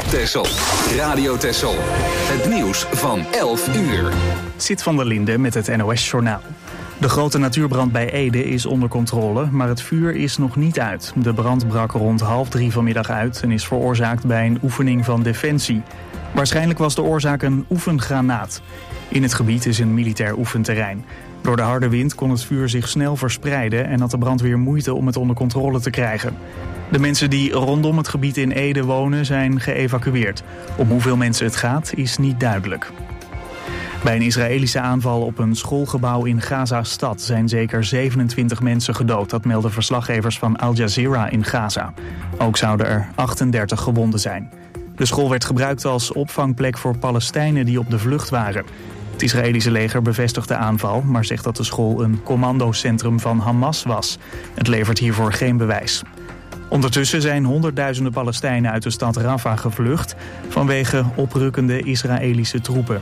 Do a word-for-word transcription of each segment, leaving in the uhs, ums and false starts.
Texel. Radio Texel. Het nieuws van elf uur. Zit van der Linde met het N O S-journaal. De grote natuurbrand bij Ede is onder controle, maar het vuur is nog niet uit. De brand brak rond half drie vanmiddag uit en is veroorzaakt bij een oefening van Defensie. Waarschijnlijk was de oorzaak een oefengranaat. In het gebied is een militair oefenterrein. Door de harde wind kon het vuur zich snel verspreiden en had de brandweer moeite om het onder controle te krijgen. De mensen die rondom het gebied in Ede wonen zijn geëvacueerd. Om hoeveel mensen het gaat is niet duidelijk. Bij een Israëlische aanval op een schoolgebouw in Gaza-stad zijn zeker zevenentwintig mensen gedood. Dat melden verslaggevers van Al Jazeera in Gaza. Ook zouden er achtendertig gewonden zijn. De school werd gebruikt als opvangplek voor Palestijnen die op de vlucht waren. Het Israëlische leger bevestigt de aanval, maar zegt dat de school een commandocentrum van Hamas was. Het levert hiervoor geen bewijs. Ondertussen zijn honderdduizenden Palestijnen uit de stad Rafah gevlucht vanwege oprukkende Israëlische troepen.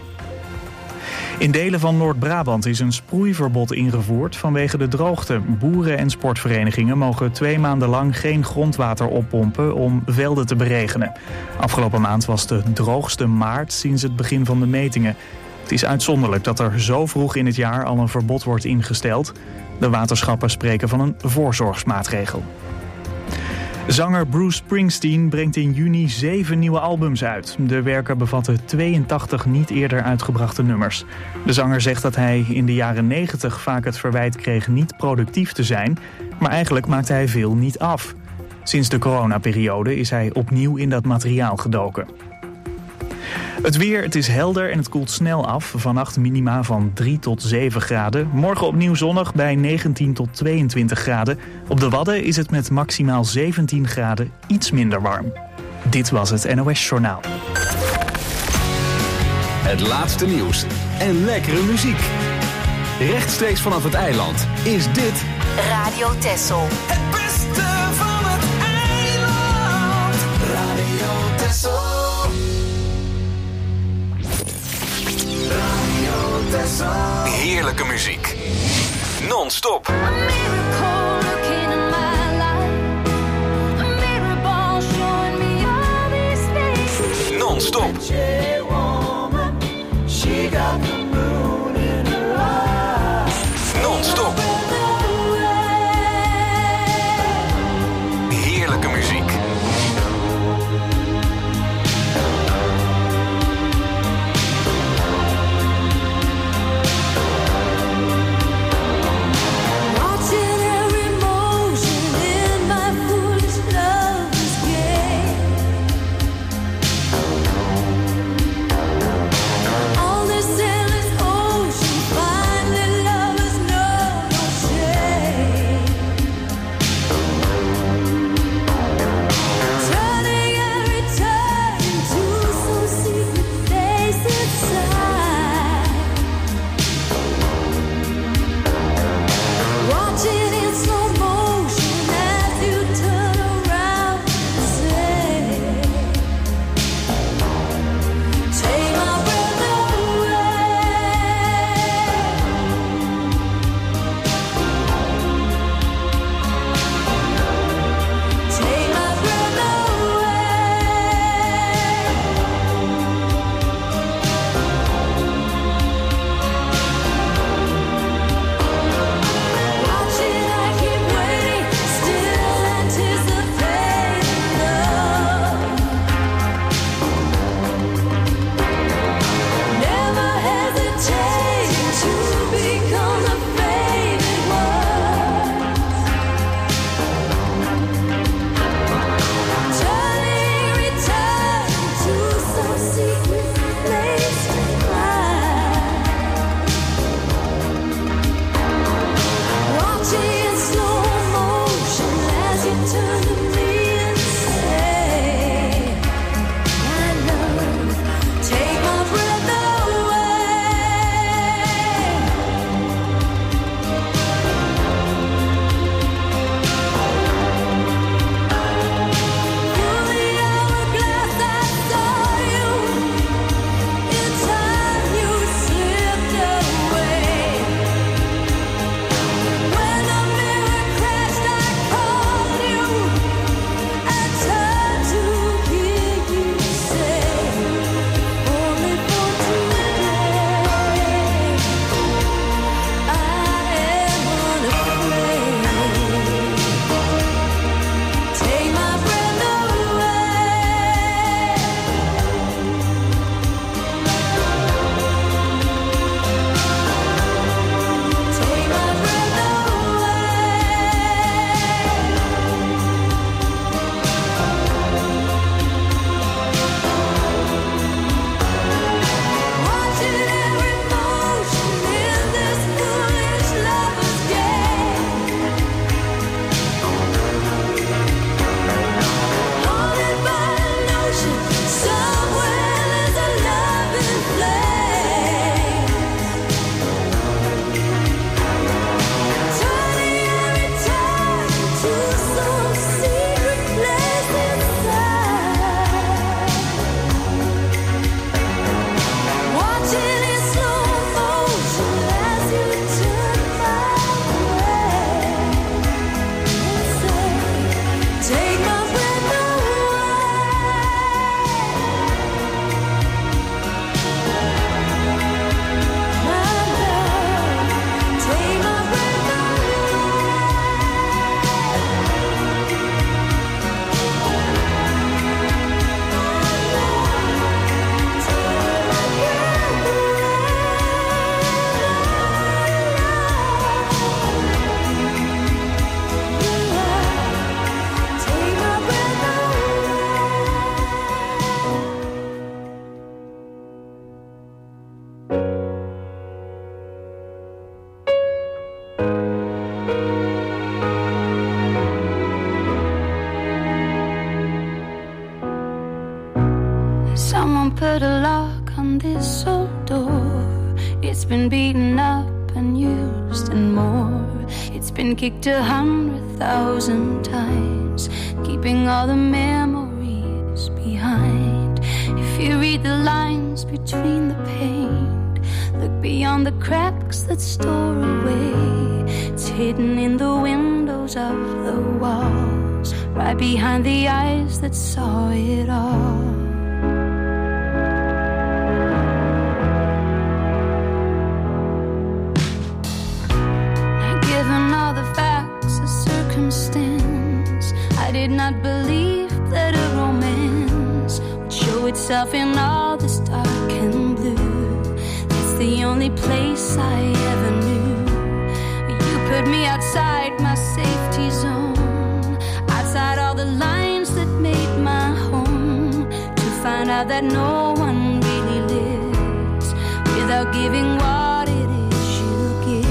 In delen van Noord-Brabant is een sproeiverbod ingevoerd vanwege de droogte. Boeren en sportverenigingen mogen twee maanden lang geen grondwater oppompen om velden te beregenen. Afgelopen maand was de droogste maart sinds het begin van de metingen. Het is uitzonderlijk dat er zo vroeg in het jaar al een verbod wordt ingesteld. De waterschappen spreken van een voorzorgsmaatregel. Zanger Bruce Springsteen brengt in juni zeven nieuwe albums uit. De werken bevatten tweeëntachtig niet eerder uitgebrachte nummers. De zanger zegt dat hij in de jaren negentig vaak het verwijt kreeg niet productief te zijn, maar eigenlijk maakte hij veel niet af. Sinds de coronaperiode is hij opnieuw in dat materiaal gedoken. Het weer, het is helder en het koelt snel af. Vannacht minima van drie tot zeven graden. Morgen opnieuw zonnig bij negentien tot tweeëntwintig graden. Op de Wadden is het met maximaal zeventien graden iets minder warm. Dit was het N O S-journaal. Het laatste nieuws en lekkere muziek. Rechtstreeks vanaf het eiland is dit Radio Texel. Het beste van het eiland. Radio Texel. Heerlijke muziek. Non-stop. Non-stop. Non-stop. Heerlijke muziek. All this put a lock on this old door. It's been beaten up and used and more. It's been kicked a hundred thousand times, keeping all the memories behind. If you read the lines between the paint, look beyond the cracks that store away. It's hidden in the windows of the walls, right behind the eyes that saw it all. I did not believe that a romance would show itself in all this dark and blue. That's the only place I ever knew. You put me outside my safety zone, outside all the lines that made my home, to find out that no one really lives without giving what it is you give.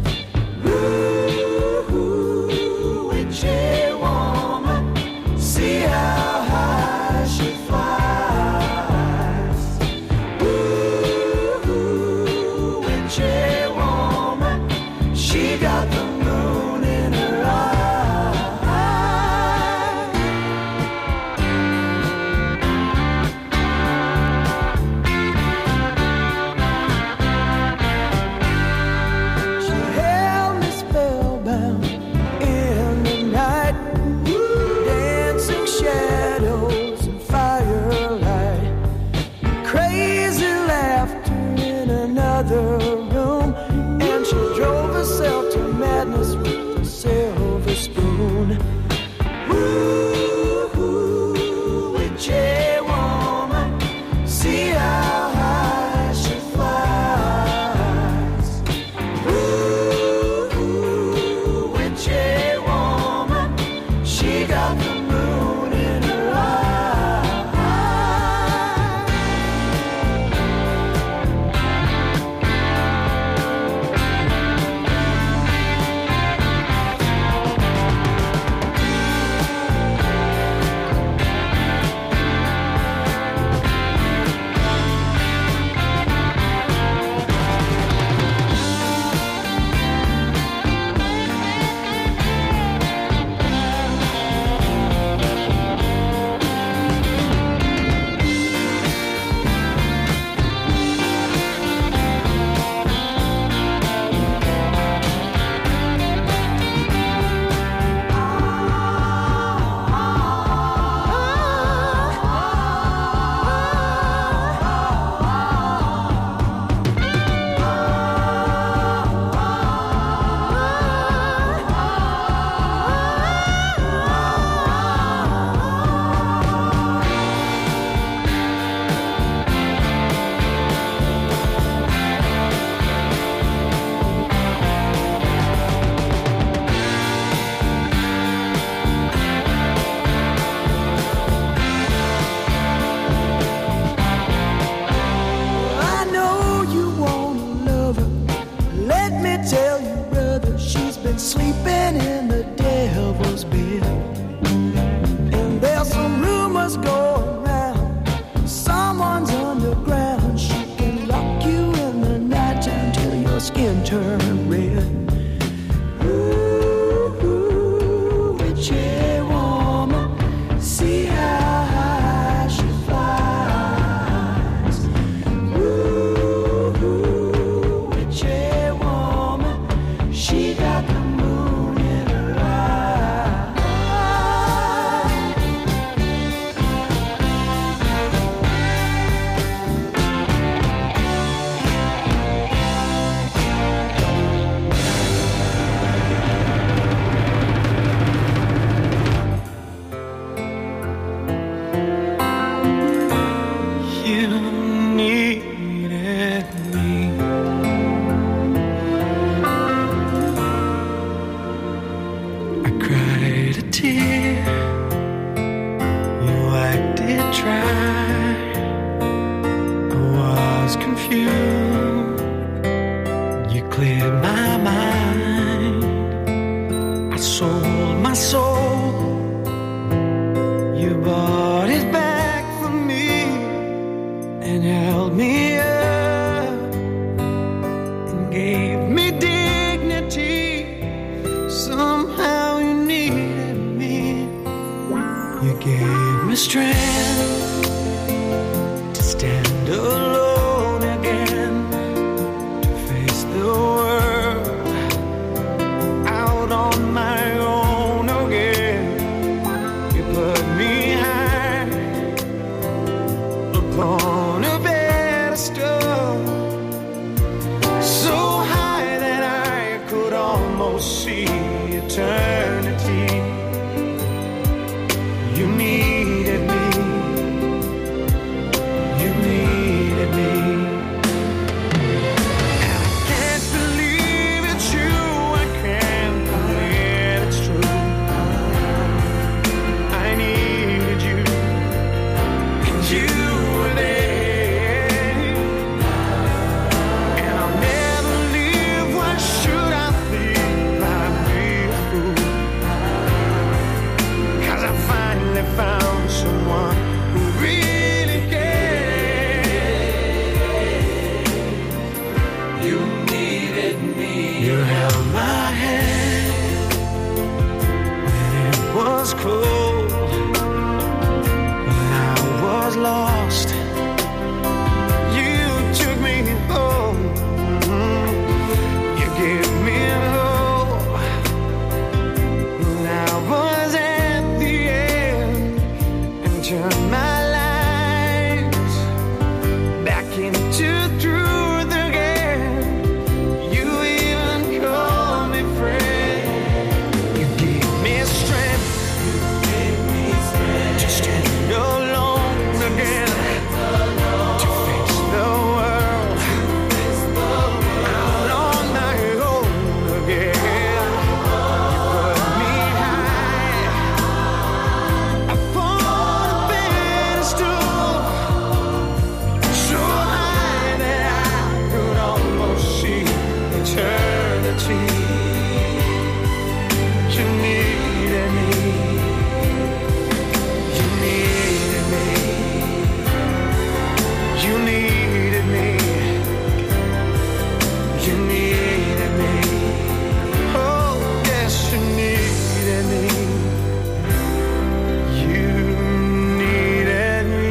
See skin turned red. Ooh, ooh, witchy woman, see how high she flies. Ooh, ooh, witchy woman, she got the moon in her eye. You needed me. I cried a tear, you wiped it dry. I was confused, you cleared my mind. I sold my soul, you bought it back for me and held me up and gave me dignity. Somehow you needed me. You gave me strength to stand alone again, to face the world out on my own again. You put me high upon a pedestal, so high that I could almost see eternity. You needed me, you needed me. And I can't believe it's you, I can't believe it's true. I needed you, and you were there. And I'll never leave, why should I think I'd be a fool? 'Cause I finally found someone who really cared. You needed me. You held my hand when it was cold, when I was lost. You took me home. You gave me hope when I was at the end, and turned my life back into truth again. You even called me friend. You gave me strength, you gave me strength to stand alone again, to face the world out on my own again. You put me high upon a pedestal, so high that I could almost see eternity. You needed me, you needed me, you needed me, you needed me. Oh, yes, you needed me, you needed me.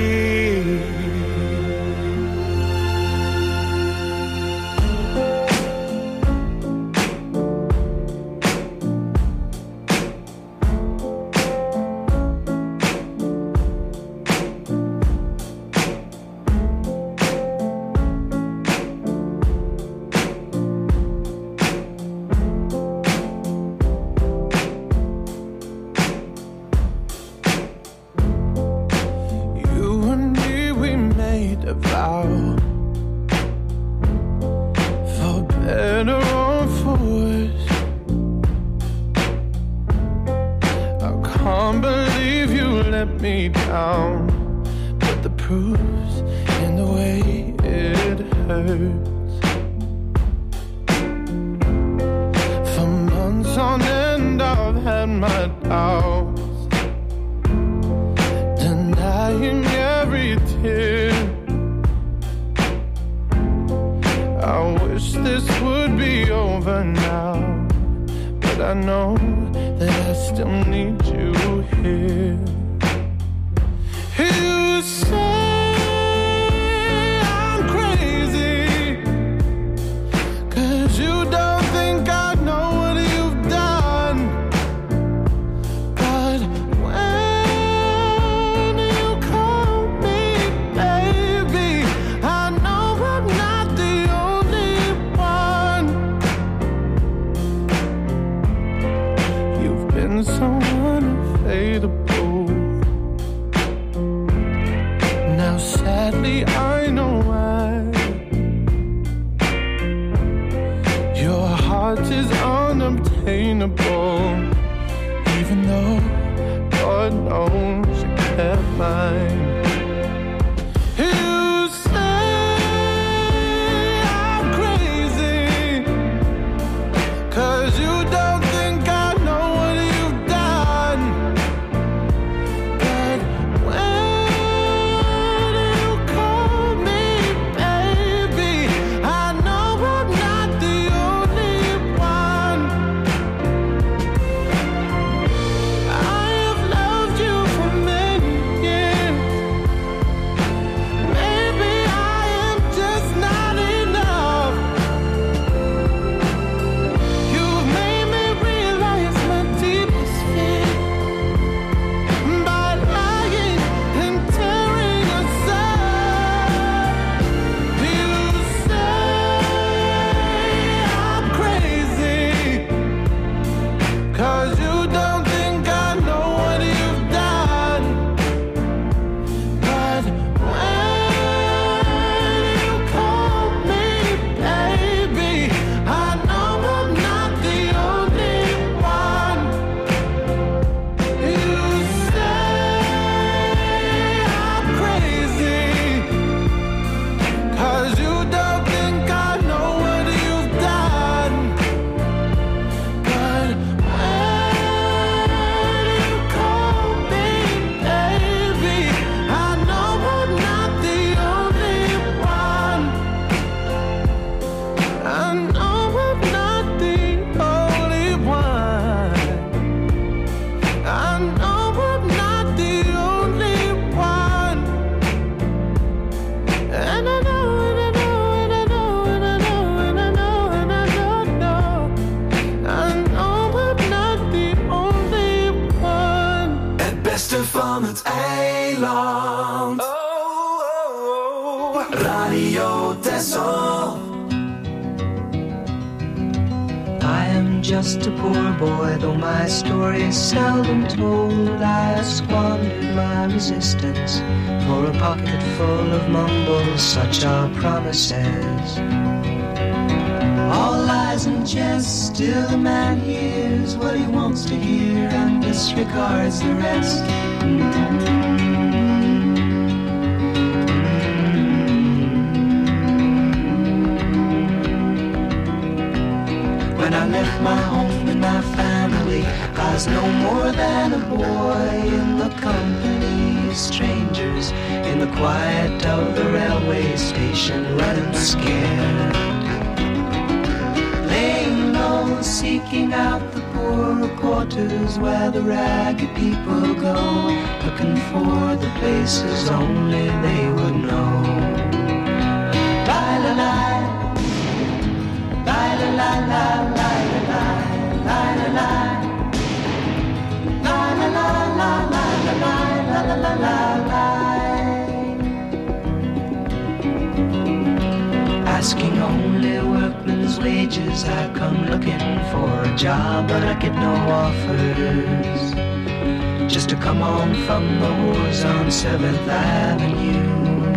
You and me, we made a vow, for better or for worse. I can't believe you let me down, but the proof's in the way it hurts. For months on end, I've had my doubts, denying every tear. I wish this would be over now, but I know that I still need you here. You say I'm crazy, 'cause you don't think I know what you've done. But when you call me baby, I know I'm not the only one. You've been so unfadable. Now sadly I know why. Your heart is unobtainable, even though God knows you kept mine. You say I'm crazy, 'cause you don't think I know what you've done. But when you call me baby, I know I'm not the only one. I have loved you for many years. Maybe I am just not enough. You've made me realize my deepest fear by lying and tearing us up. You say I'm crazy, 'cause you don't think I know what you've done. But when you call me baby, I know I'm not the only one. You say I'm crazy, 'cause you don't think I know what you've done. But when you call me baby, I know I'm not the only one. I know I'm not the only one. I know I'm not the only one. And I know, and I know, and I know, and I know, and I know, and I don't know. I know I'm not the only one. Het beste van het eiland. Oh, oh, oh. Radio Texel. I am just a poor boy, though my story is seldom told. I have squandered my resistance for a pocket full of mumbles, such are promises. All lies and jest, still a man hears what he wants to hear and disregards the rest. When I left my home and my family, I was no more than a boy in the company of strangers, in the quiet of the railway station, running scared. Laying low, seeking out the poorer quarters where the ragged people go, looking for the places only they would know. La-la-la, la-la-la-la, la-la-la, la-la-la, la-la-la-la-la-la-la-la-la-la. Asking only workmen's wages, I come looking for a job, but I get no offers. Just to come on from the wars on seventh Avenue.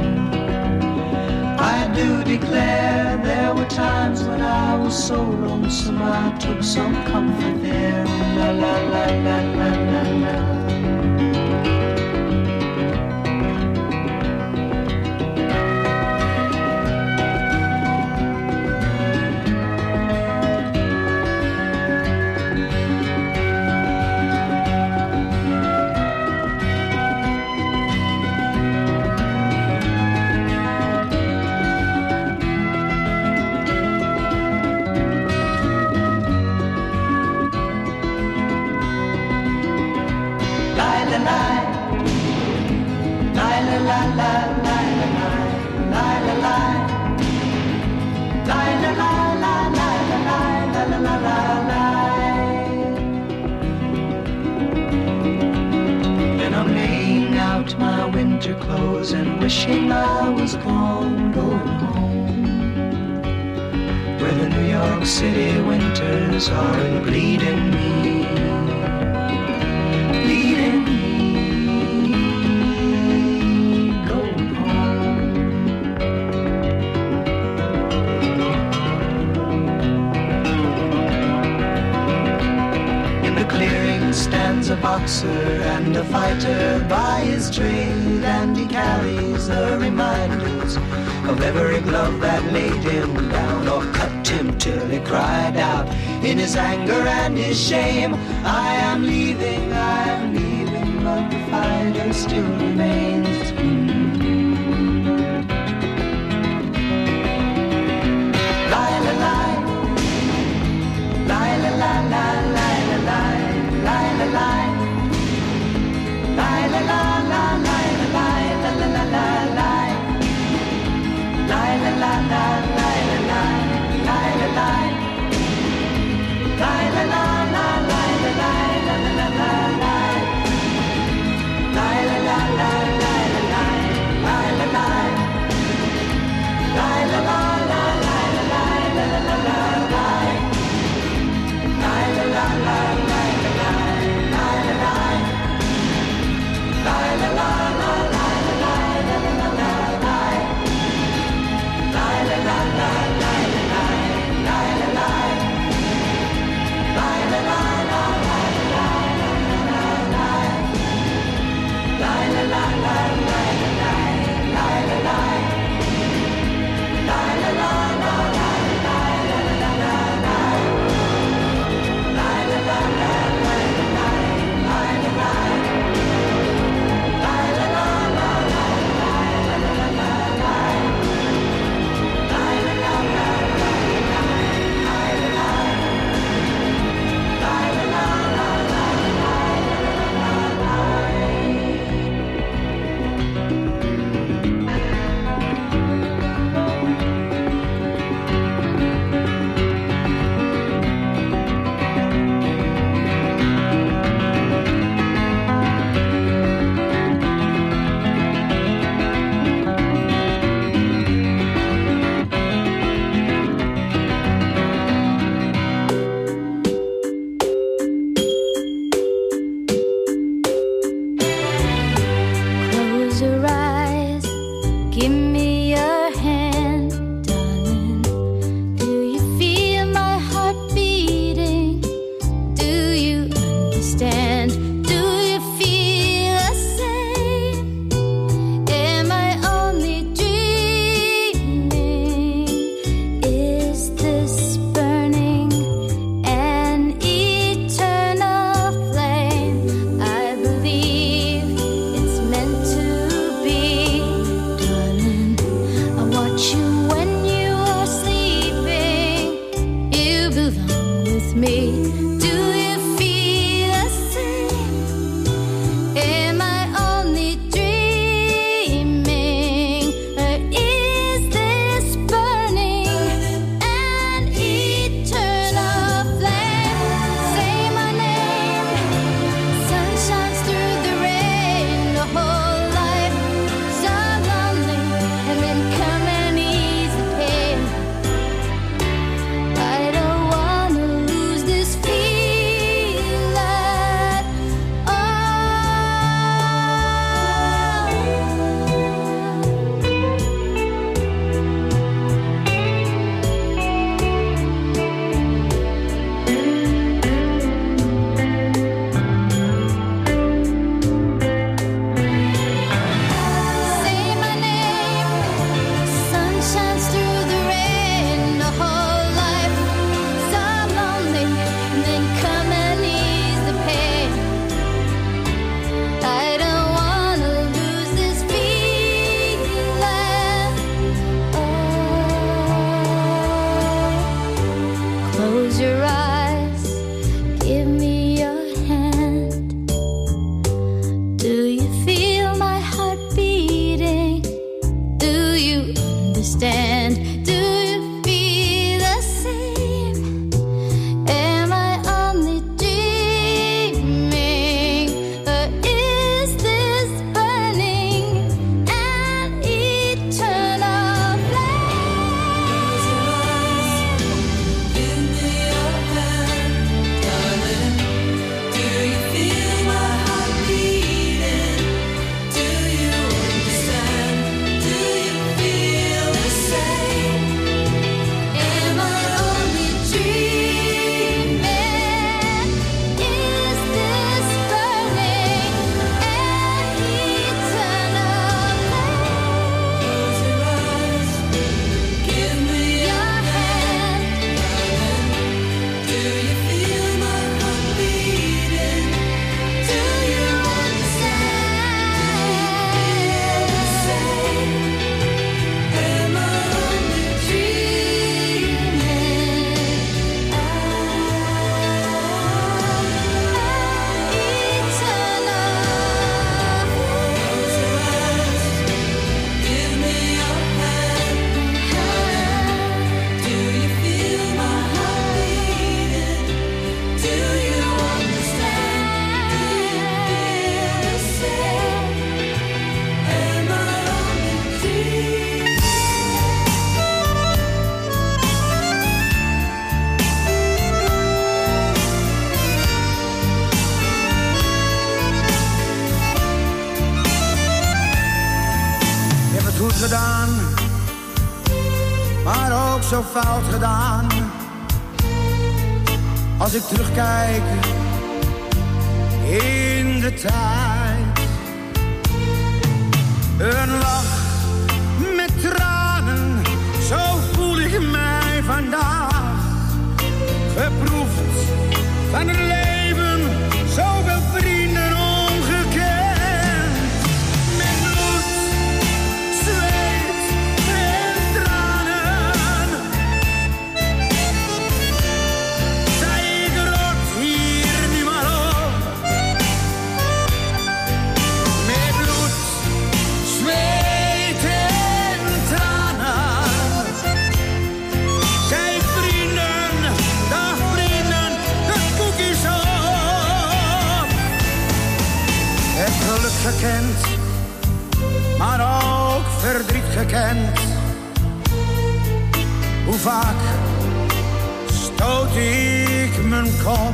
I do declare there were times when I was so lonesome I took some comfort there. La la la la la la la. la la la la la la la la la la la. And I'm laying out my winter clothes and wishing I was gone, going home, where the New York City winters aren't bleeding me, bleeding me. Stands a boxer and a fighter by his trade, and he carries the reminders of every glove that laid him down or cut him till he cried out in his anger and his shame, I am leaving, I am leaving, but the fighter still remains. La la la, la la la la la la la. La la la, la la la la la la la la la la la, la la la la la la la la la, la la la la la la la la la la, la la la la la la la la la, la la la la la la la la la, la la la la. fout gedaan. Als ik terugkijk in de tijd. Een lach met tranen, zo voel ik mij vandaag. Geproefd van het leven, zoveel vrienden ongekend. Met bloed, zweet en tranen. Zij ik rot hier nu maar op. Met bloed, zweet en tranen. Zij vrienden, dag vrienden, de koekjes op. Het geluk gekend, maar ook verdriet gekend. Hoe vaak stoot ik mijn kop.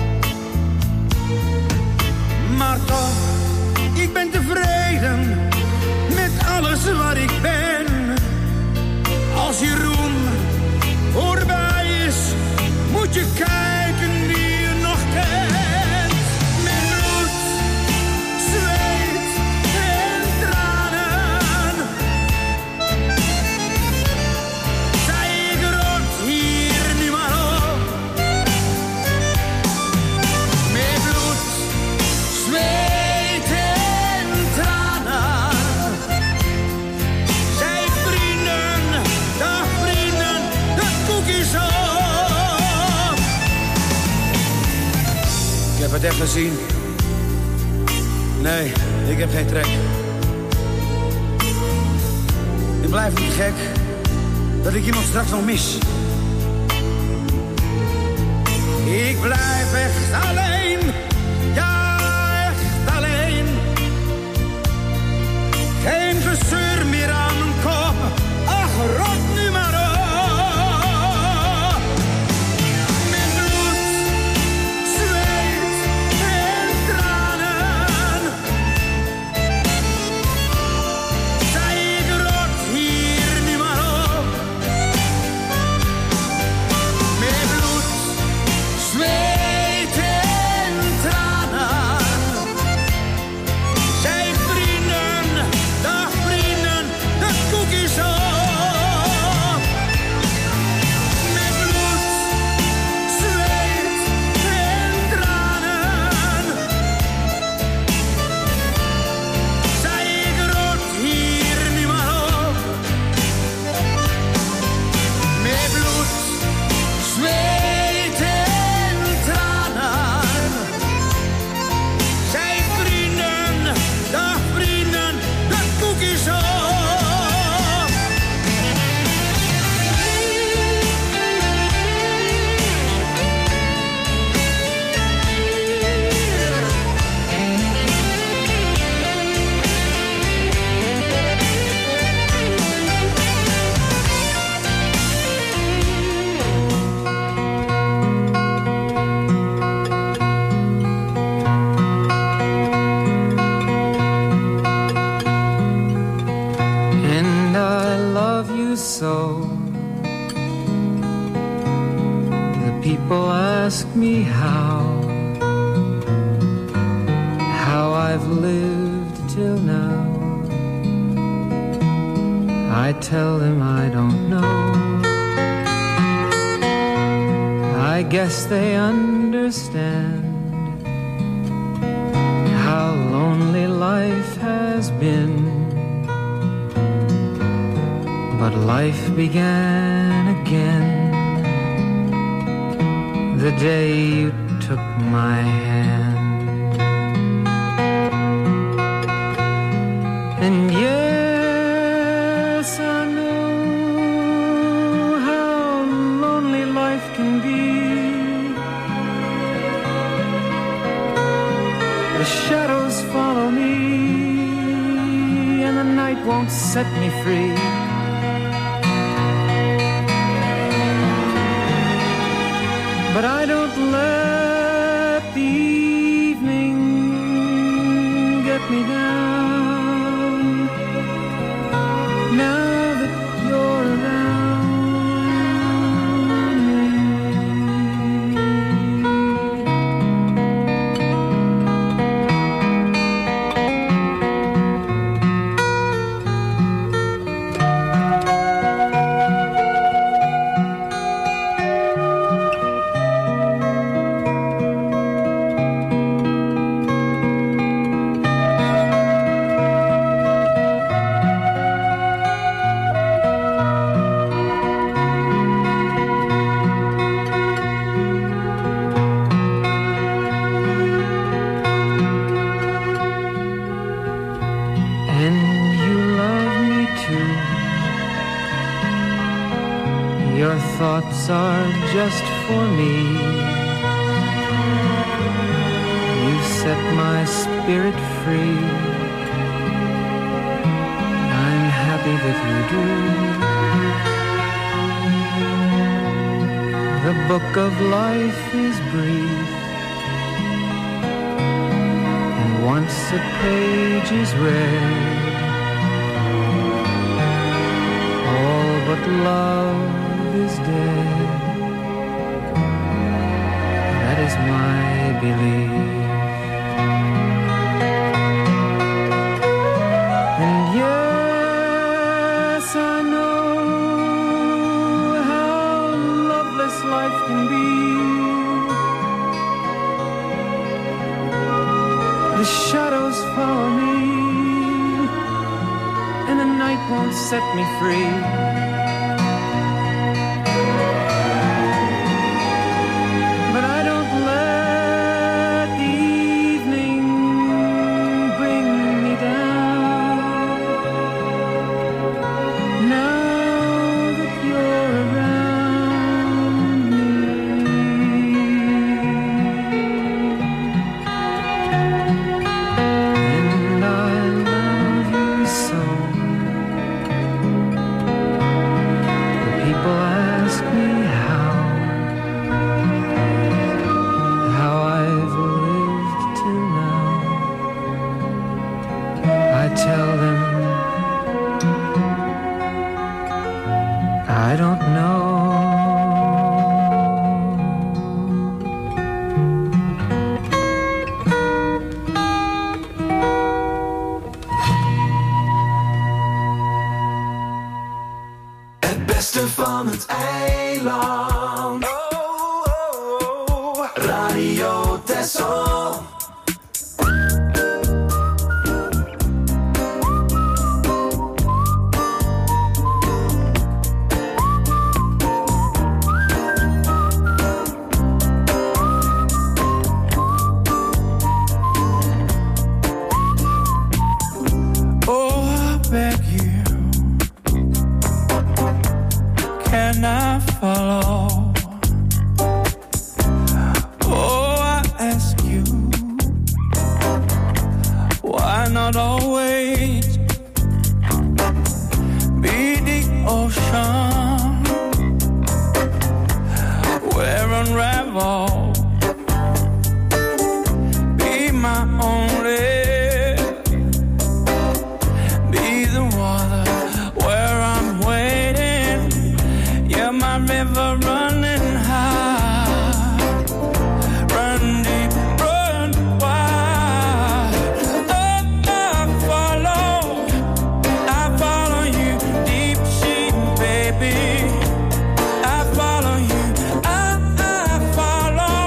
Maar toch, ik ben tevreden met alles wat ik ben. Als je roem voorbij is, moet je kijken wie je nog kent. Met bloed, zweet en tranen. Zij ik rot hier nu maar op. Met bloed, zweet en tranen. Zij vrienden, dag vrienden, de koekjes op. Ik heb het echt gezien. Nee, ik heb geen trek. Ik blijf niet gek dat ik iemand straks nog mis. Ik blijf echt alleen, ja echt alleen. Geen gezeur meer aan mijn kop, ach rot nu maar op. Met bloed, zweet en tranen. Zij ik rot hier nu maar op. Met bloed, zweet en tranen. Zij vrienden, dag vrienden, de koekjes op. Met bloed, zweet en tranen. Zij ik rot hier nu maar op. Met bloed, zweet en tranen. Zij vrienden, dag vrienden, de koekjes op. And I love you so. The people ask me how, how I've lived till now. I tell them I don't know. I guess they understand how lonely life has been. But life began again the day you took my hand. And yes, I know how lonely life can be. The shadows follow me and the night won't set me free. But I don't let the evening get me down. Now that you're around, lips are just for me. You set my spirit free. I'm happy that you do. The book of life is brief, and once a page is read, all but love is dead. That is my belief. And yes, I know how loveless life can be. The shadows follow me, and the night won't set me free. I follow you, I, I follow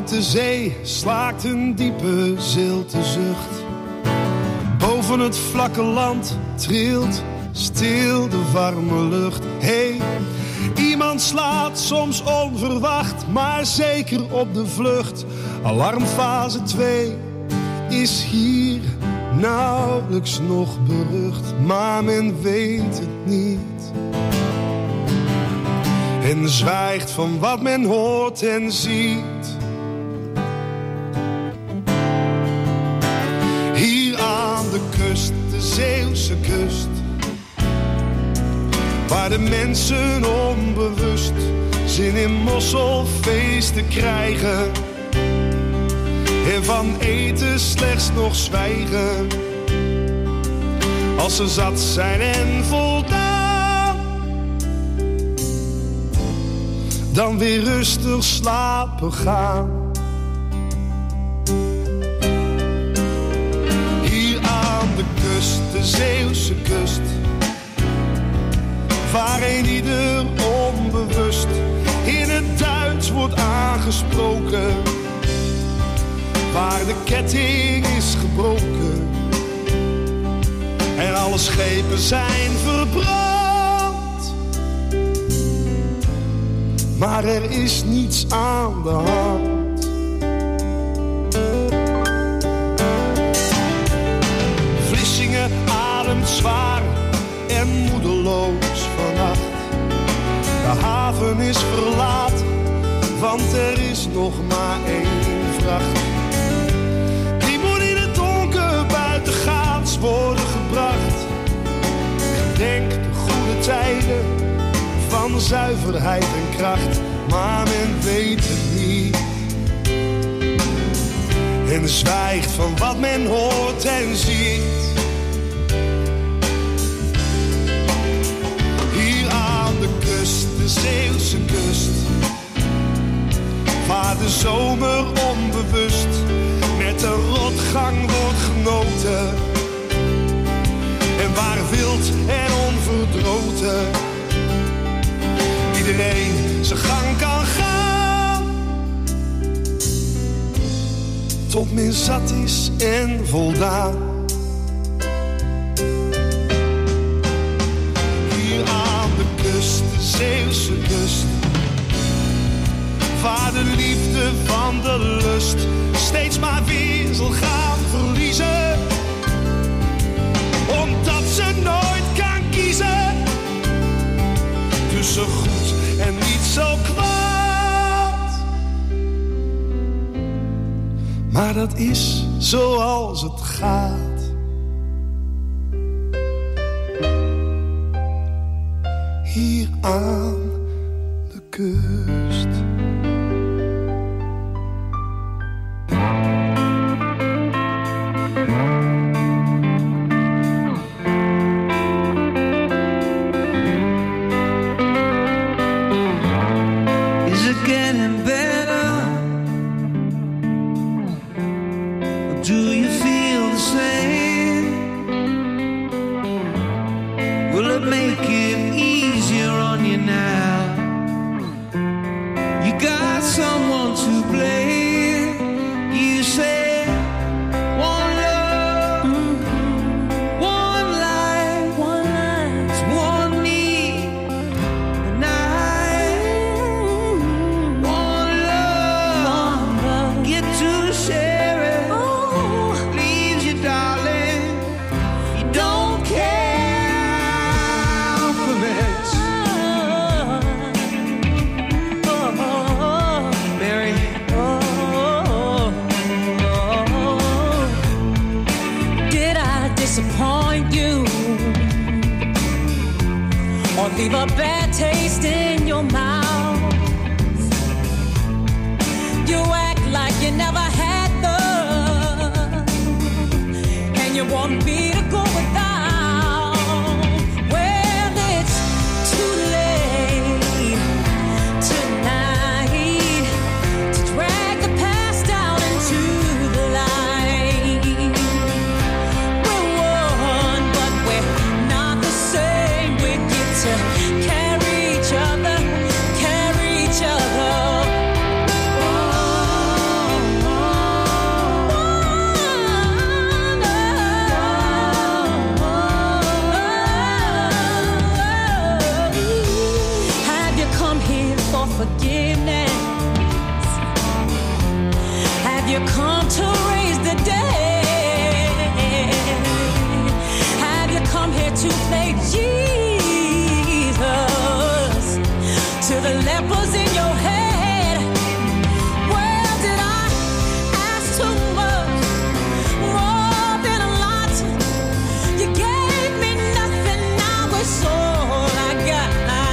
Uit de zee slaakt een diepe zilte zucht. Boven het vlakke land trilt stil de warme lucht. Hey, iemand slaat soms onverwacht, maar zeker op de vlucht. Alarmfase twee is hier nauwelijks nog berucht, maar men weet het niet. En zwijgt van wat men hoort en ziet. Hier aan de kust, de Zeeuwse kust, waar de mensen onbewust zin in mosselfeesten krijgen en van eten slechts nog zwijgen. Als ze zat zijn en voldaan, dan weer rustig slapen gaan. Hier aan de kust, de Zeeuwse kust, waar een ieder onbewust in het Duits wordt aangesproken, waar de ketting is gebroken en alle schepen zijn verbrand. Maar er is niets aan de hand. Vlissingen ademt zwaar en moedeloos vannacht. De haven is verlaten, want er is nog maar één vracht. Die moet in het donker buitengaats worden gebracht. Gedenk de goede tijden van zuiverheid en kracht, maar men weet het niet. En zwijgt van wat men hoort en ziet. Hier aan de kust, de Zeeuwse kust, waar de zomer onbewust met de rotgang wordt genoten. En waar wild en onverdroten iedereen zijn gang kan gaan, tot men zat is en voldaan. Hier aan de kust, de Zeeuwse kust, waar de liefde van de lust steeds maar weer zal gaan verliezen, omdat ze nooit kan kiezen tussen goed en niet zo kwaad. Maar dat is zoals het gaat. Hier aan de kust. Leave a bad taste in your mouth. You act like you never had love, and you want me to go without. Well, it's too late tonight to drag the past down into the light. We're one, but we're not the same. We get to carry each other, carry each other. Oh. say Jesus to the lepers in your head. Well, did I ask too much? More than a lot. You gave me nothing, now it's all I got.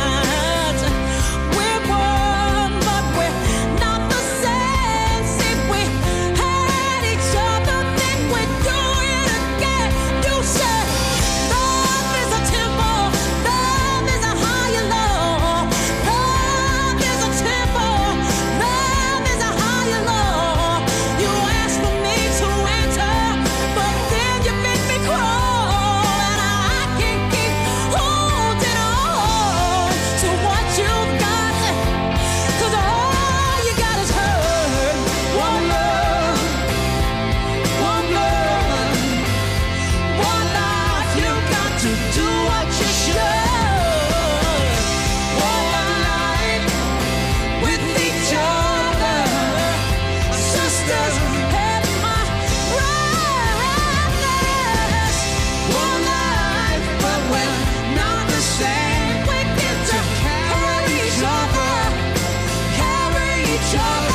We're one, but we're not the same. See, we had each other, then we do it again. You said love is a temple, love is a higher law. Love is a temple, love is a higher law. You asked for me to enter, but then you made me crawl, and I can't keep holding on to what you got, 'cause all you got is hurt. One love, one love, one life. You got to do what you should. One life with each other, sisters had my brothers. One life, but we're not the same. We get to carry each other, carry each other.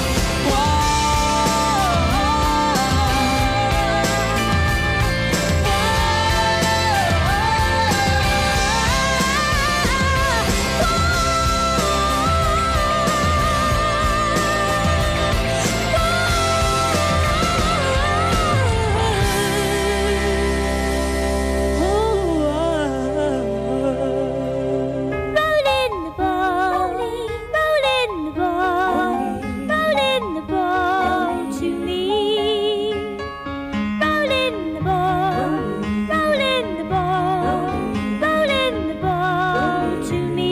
Rolling the ball, rolling the ball, rolling the ball to me. Rolling the ball, rolling the ball, rolling the ball to me.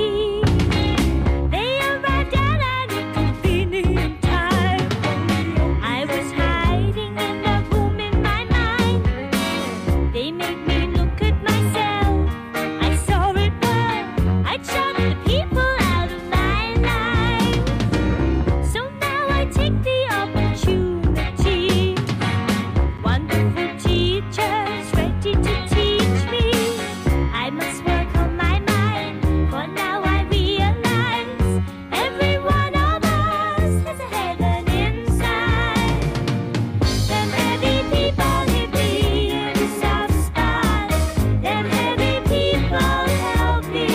They arrived at an inconvenient time. I was hiding in a room in my mind. They made me look at myself. I saw it all. I shut the people out of my life. So now I take the opportunity. Wonderful teachers ready to teach me. I must work on my mind. For now I realize every one of us has a heaven inside. Them heavy people hit me in a soft spot. Them heavy people help me.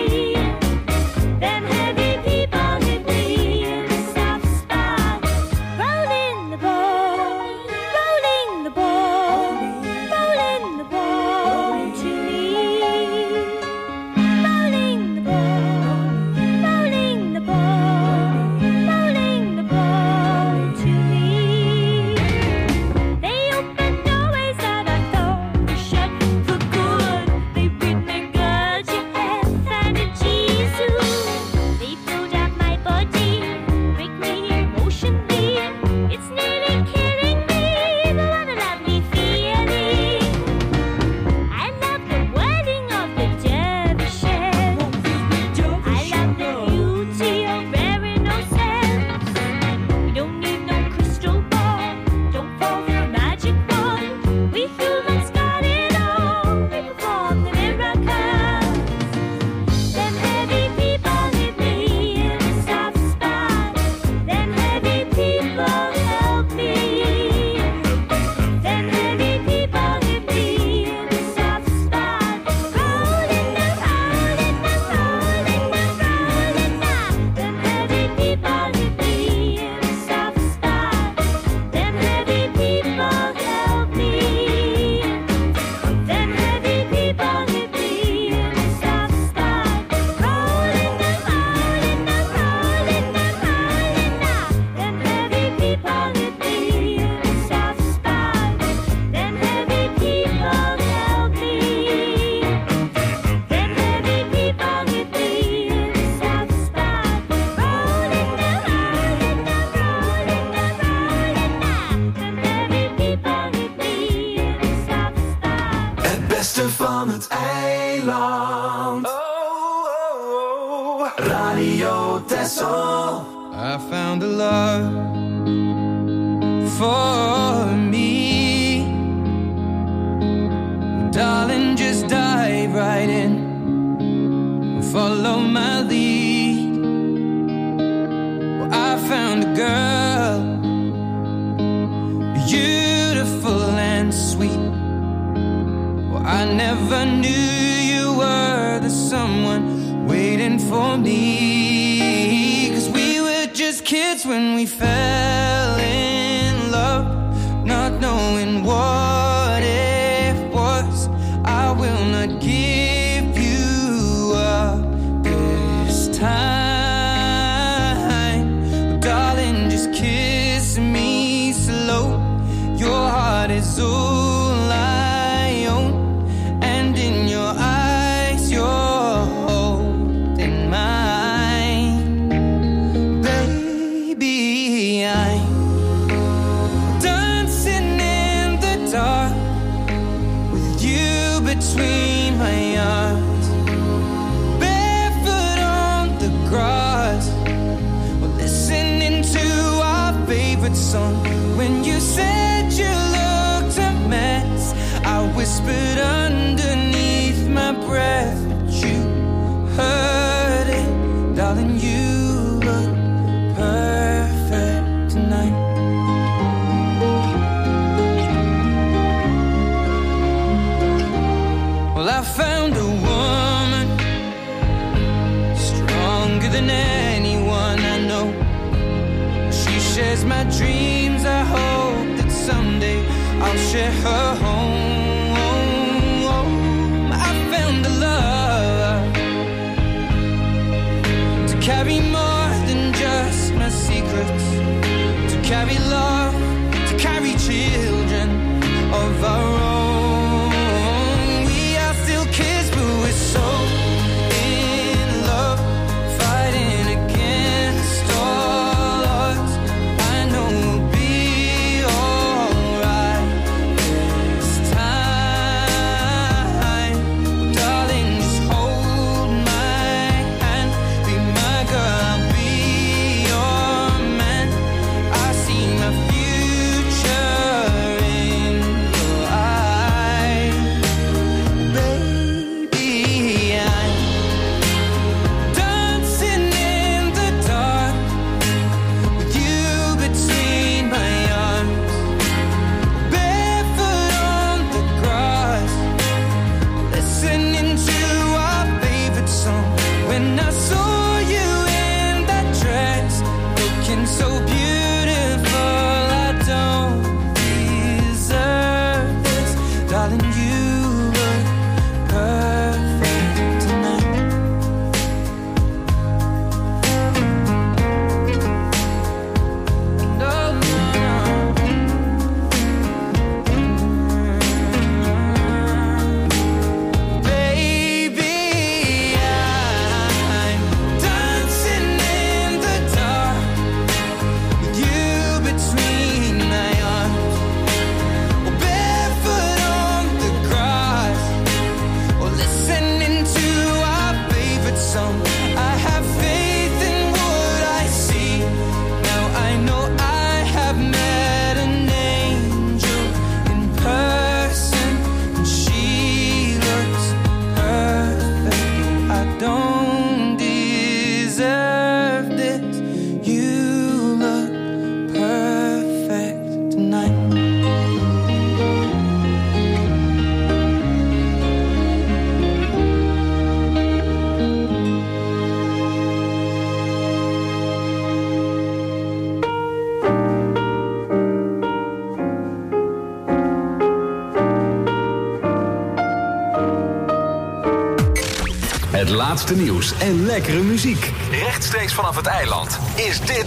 Them heavy people hit me in a soft spot. Rolling the ball, rolling the ball, rolling the ball to me. Rolling the ball, rolling the ball, rolling the ball to me. They opened doorways that I thought were shut for good. They bid me God, you have and a Jesus. They filled out my body, break me emotionally. It's nearly killing me, but what a lovely feeling. I love the wording of the dervishes. I love the beauty of wearing no sense. We don't need no crystal ball, don't fall for a magic wand. We humans got it all, we perform the miracles. Them heavy people hit me in a soft spot. Them heavy people help me. Them heavy people hit me in a soft spot. Rolling and rolling and rolling and rolling now. Them heavy people hit me in a soft spot. Them heavy people help me. Them heavy people hit me in a soft spot. Rolling and rolling and rolling and rolling now. Them heavy people hit me in a soft spot. Them heavy people help me. Them heavy people hit me in a soft spot. Rolling and rolling and rolling and rolling now. Them heavy people hit me in a soft spot. Het beste van het eiland. Radio Texel. I found a love for me. Darling, just dive dive right in, follow my lead. Well, I found a girl, beautiful and sweet. Well, I never knew you were the someone waiting for me. 'Cause we were just kids when we fell in love, not knowing what it was. I will not give you up this time, darling, just kiss me slow. Your heart is all I own, and in your eyes you're holding mine. Baby, I'm dancing in the dark with you between my arms, barefoot on the grass, we're listening to our favorite song. When you said you looked a mess, I whispered underneath my breath, but you heard it, darling, you look perfect tonight. Well, I found a woman stronger than anyone I know. She shares my dreams. I hope that someday I'll share her home. I found a love to carry more than just my secrets, to carry love, to carry children of our own. We are still kids, but we're so in love, fighting against all odds. I know we'll be alright this time. Darling, just hold my hand, be my girl, I'll be your man. I see my future in your eyes. Baby, I'm dancing in the dark with you between my arms, barefoot on the grass, listening to our favorite song. When I saw you in that dress, looking so beautiful, I don't deserve this, darling, you look perfect tonight. No, no, baby, I'm dancing in the dark with you between my arms, or barefoot on the grass, or listening to our favorite song. I have faith in what I see. Now I know I have met an angel in person, and she looks perfect. I don't deserve this. You look perfect tonight. Het laatste nieuws en lekkere muziek. Rechtstreeks vanaf het eiland is dit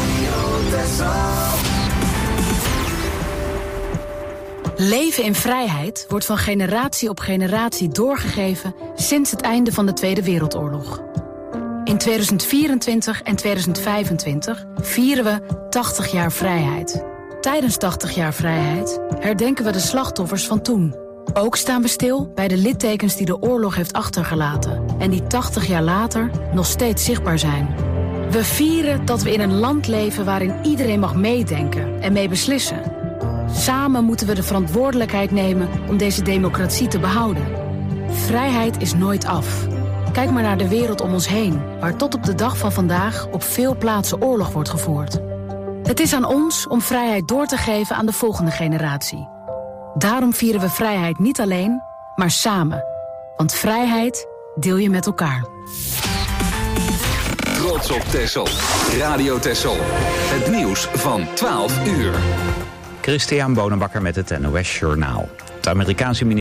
Leven in vrijheid wordt van generatie op generatie doorgegeven sinds het einde van de Tweede Wereldoorlog. In tweeduizend vierentwintig en tweeduizend vijfentwintig vieren we tachtig jaar vrijheid. Tijdens tachtig jaar vrijheid herdenken we de slachtoffers van toen. Ook staan we stil bij de littekens die de oorlog heeft achtergelaten en die tachtig jaar later nog steeds zichtbaar zijn. We vieren dat we in een land leven waarin iedereen mag meedenken en mee beslissen. Samen moeten we de verantwoordelijkheid nemen om deze democratie te behouden. Vrijheid is nooit af. Kijk maar naar de wereld om ons heen, waar tot op de dag van vandaag op veel plaatsen oorlog wordt gevoerd. Het is aan ons om vrijheid door te geven aan de volgende generatie. Daarom vieren we vrijheid niet alleen, maar samen. Want vrijheid deel je met elkaar. Trots op Texel. Radio Texel. Het nieuws van twaalf uur. Christian Bonenbakker met het N O S Journaal. Het Amerikaanse